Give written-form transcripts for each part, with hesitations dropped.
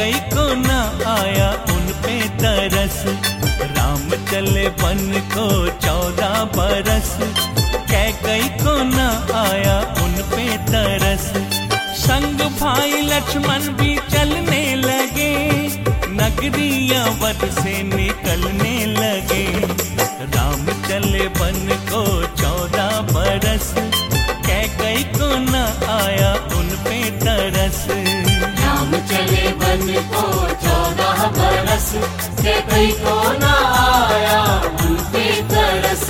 कैकई को न आया उन पे तरस। राम चले वन को 14 बरस, कैकई को न आया उन पे तरस। संग भाई लक्ष्मण भी चलने लगे, नगरिया वध से निकलने लगे। राम चले वन को 14 बरस, कैकई को न आया उन पे तरस। राम चले वन को 14 बरस, कैकई को न आया उन पे तरस।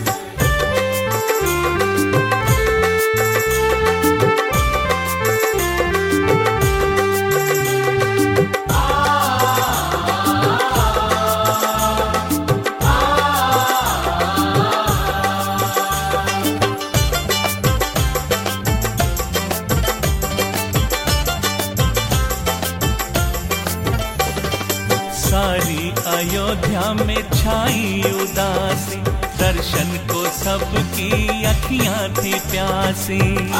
सारी अयोध्या में छाई उदासी, दर्शन को सबकी अखियां थी प्यासी।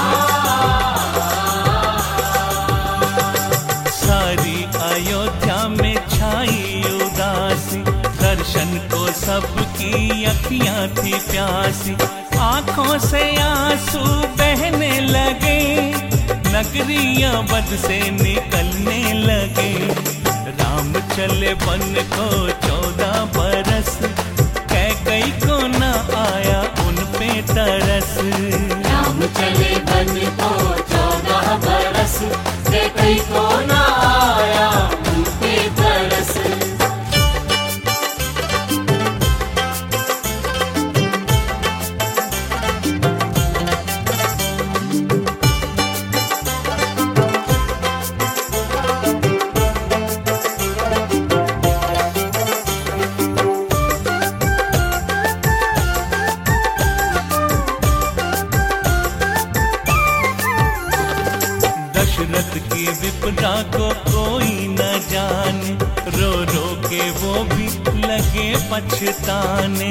सारी अयोध्या में छाई उदासी, दर्शन को सबकी अखियां थी प्यासी। आंखों से आंसू बहने लगे, नगरिया वध से निकलने लगे। राम चले वन को 14 बरस, कैकई को न आया उन पे तरस। राम चले वन को 14 बरस, कैकई को न आया उन पे तरस। दशरथ की विपदा को कोई न जाने, रो रो के वो भी लगे पछताने।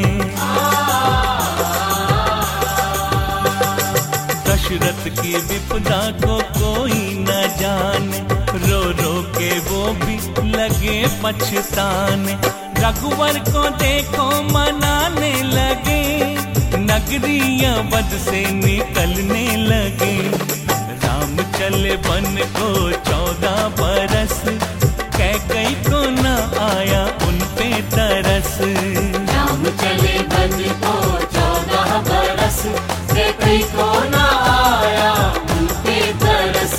दशरथ की विपदा को कोई न जाने, रो रो के वो भी लगे पछताने। रघुवर को देखो मनाने लगे, नगरिया वध से निकलने लगे। राम चले वन को 14 बरस, कैकई को न आया उन पे तरस। राम चले वन को 14 बरस, कैकई को न आया उन पे तरस।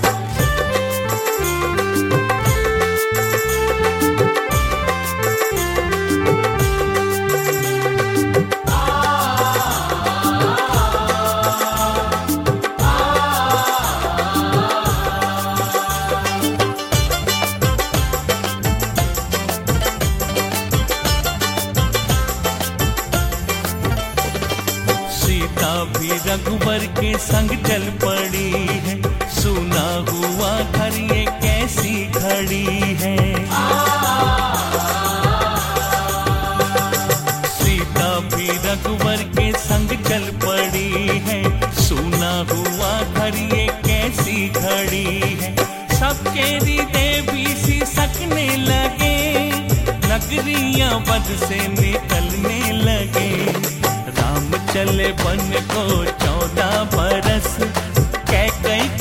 सीता भी रघुवर के संग चल पड़ी है, सुना हुआ घर ये कैसी खड़ी है। सीता भी रघुवर के संग चल पड़ी है, सुना हुआ घर ये कैसी खड़ी है। सबके हृदय भी सिसकने लगे, नगरिया वध से निकलने लगे। राम चले वन को 14 बरस, कैकई